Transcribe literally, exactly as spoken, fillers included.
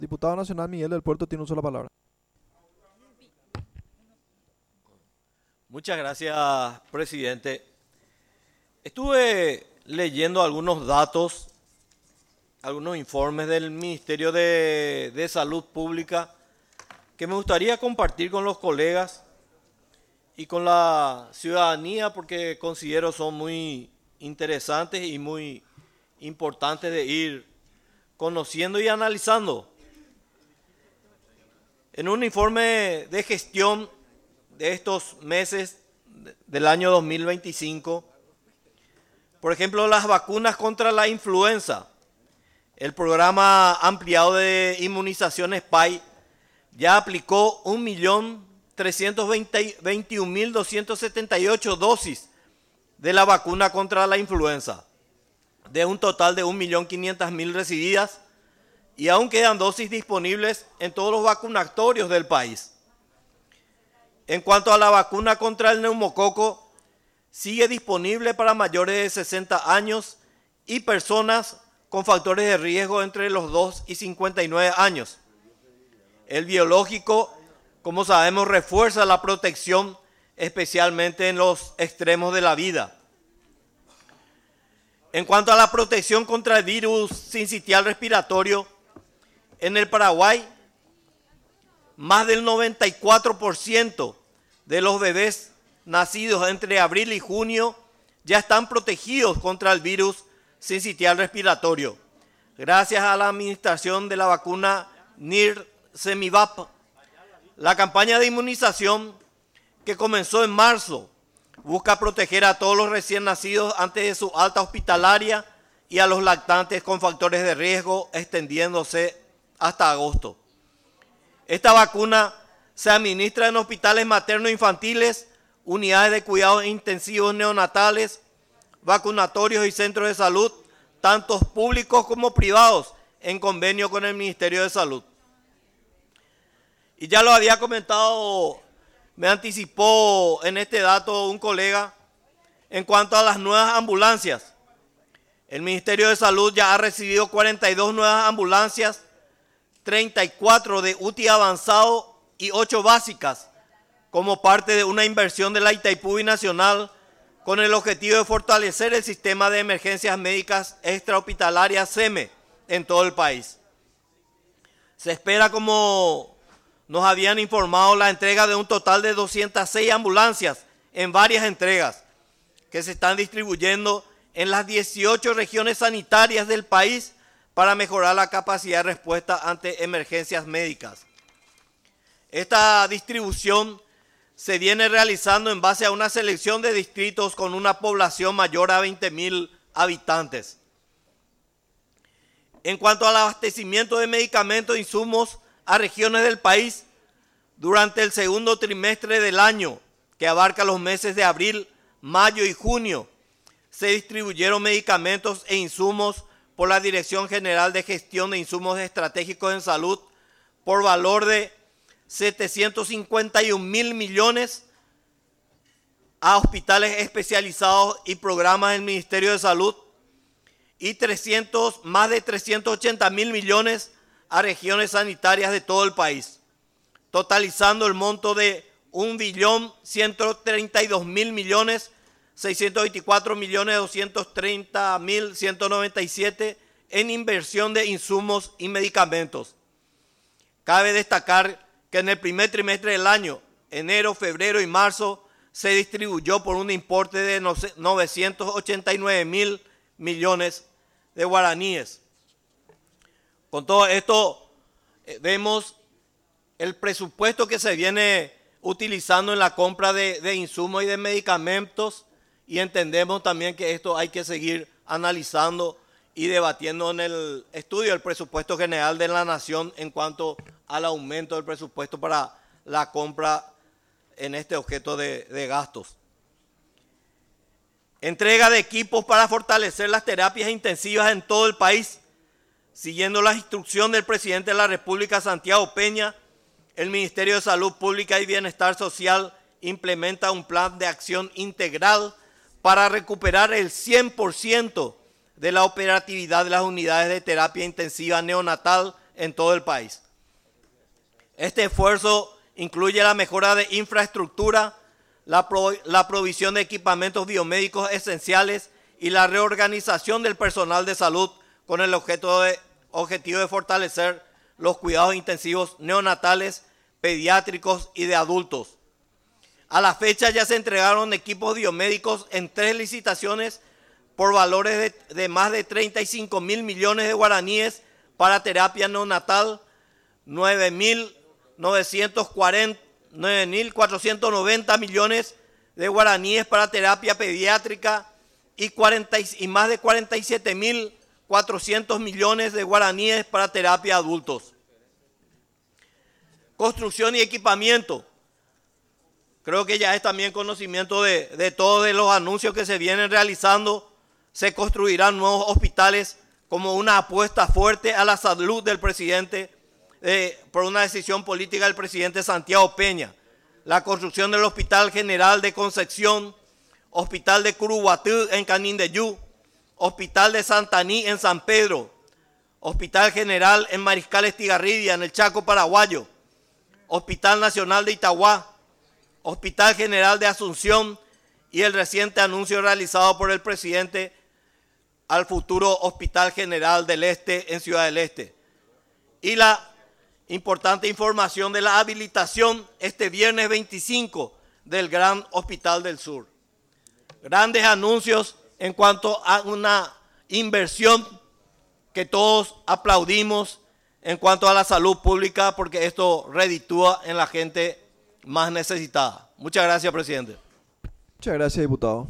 Diputado Nacional Miguel del Puerto tiene uso de la palabra. Muchas gracias, presidente. Estuve leyendo algunos datos, algunos informes del Ministerio de, de Salud Pública que me gustaría compartir con los colegas y con la ciudadanía porque considero son muy interesantes y muy importantes de ir conociendo y analizando. En un informe de gestión de estos meses del año dos mil veinticinco, por ejemplo, las vacunas contra la influenza, el programa ampliado de inmunización S P A I ya aplicó un millón trescientos veintiún mil doscientas setenta y ocho dosis de la vacuna contra la influenza, de un total de un millón quinientas mil recibidas, y aún quedan dosis disponibles en todos los vacunatorios del país. En cuanto a la vacuna contra el neumococo, sigue disponible para mayores de sesenta años y personas con factores de riesgo entre los dos y cincuenta y nueve años. El biológico, como sabemos, refuerza la protección, especialmente en los extremos de la vida. En cuanto a la protección contra el virus sincitial respiratorio, en el Paraguay, más del noventa y cuatro por ciento de los bebés nacidos entre abril y junio ya están protegidos contra el virus sincitial respiratorio, gracias a la administración de la vacuna Nirsevimab. La campaña de inmunización que comenzó en marzo busca proteger a todos los recién nacidos antes de su alta hospitalaria y a los lactantes con factores de riesgo, extendiéndose hasta agosto. Esta vacuna se administra en hospitales materno-infantiles, unidades de cuidados intensivos neonatales, vacunatorios y centros de salud, tanto públicos como privados, en convenio con el Ministerio de Salud. Y ya lo había comentado, me anticipó en este dato un colega, en cuanto a las nuevas ambulancias. El Ministerio de Salud ya ha recibido cuarenta y dos nuevas ambulancias, treinta y cuatro de U T I avanzado y ocho básicas, como parte de una inversión de la Itaipú Binacional con el objetivo de fortalecer el sistema de emergencias médicas extrahospitalarias S E M E en todo el país. Se espera, como nos habían informado, la entrega de un total de doscientas seis ambulancias en varias entregas que se están distribuyendo en las dieciocho regiones sanitarias del país para mejorar la capacidad de respuesta ante emergencias médicas. Esta distribución se viene realizando en base a una selección de distritos con una población mayor a veinte mil habitantes. En cuanto al abastecimiento de medicamentos e insumos a regiones del país, durante el segundo trimestre del año, que abarca los meses de abril, mayo y junio, se distribuyeron medicamentos e insumos por la Dirección General de Gestión de Insumos Estratégicos en Salud por valor de setecientos cincuenta y un mil millones a hospitales especializados y programas del Ministerio de Salud y trescientos, más de trescientos ochenta mil millones a regiones sanitarias de todo el país, totalizando el monto de un billón ciento treinta y dos mil millones seiscientos veinticuatro millones doscientos treinta mil ciento noventa y siete en inversión de insumos y medicamentos. Cabe destacar que en el primer trimestre del año, enero, febrero y marzo, se distribuyó por un importe de novecientos ochenta y nueve mil millones de guaraníes. Con todo esto, eh, vemos el presupuesto que se viene utilizando en la compra de, de insumos y de medicamentos, y entendemos también que esto hay que seguir analizando y debatiendo en el estudio del presupuesto general de la Nación en cuanto al aumento del presupuesto para la compra en este objeto de, de gastos. Entrega de equipos para fortalecer las terapias intensivas en todo el país. Siguiendo la instrucción del presidente de la República, Santiago Peña, el Ministerio de Salud Pública y Bienestar Social implementa un plan de acción integral para recuperar el cien por ciento de la operatividad de las unidades de terapia intensiva neonatal en todo el país. Este esfuerzo incluye la mejora de infraestructura, la, pro, la provisión de equipamientos biomédicos esenciales y la reorganización del personal de salud con el objeto de, objetivo de fortalecer los cuidados intensivos neonatales, pediátricos y de adultos. A la fecha ya se entregaron equipos biomédicos en tres licitaciones por valores de, de más de treinta y cinco mil millones de guaraníes para terapia neonatal, nueve mil cuatrocientos noventa millones de guaraníes para terapia pediátrica y, cuarenta, y más de cuarenta y siete mil cuatrocientos millones de guaraníes para terapia adultos. Construcción y equipamiento. Creo que ya es también conocimiento de, de todos de los anuncios que se vienen realizando. Se construirán nuevos hospitales como una apuesta fuerte a la salud del presidente eh, por una decisión política del presidente Santiago Peña. La construcción del Hospital General de Concepción, Hospital de Curuguatú en Canindeyú, Hospital de Santaní en San Pedro, Hospital General en Mariscal Estigarribia en el Chaco paraguayo, Hospital Nacional de Itagua, Hospital General de Asunción y el reciente anuncio realizado por el presidente al futuro Hospital General del Este en Ciudad del Este. Y la importante información de la habilitación este viernes veinticinco del Gran Hospital del Sur. Grandes anuncios en cuanto a una inversión que todos aplaudimos en cuanto a la salud pública, porque esto reditúa en la gente más necesitada. Muchas gracias, presidente. Muchas gracias, diputado.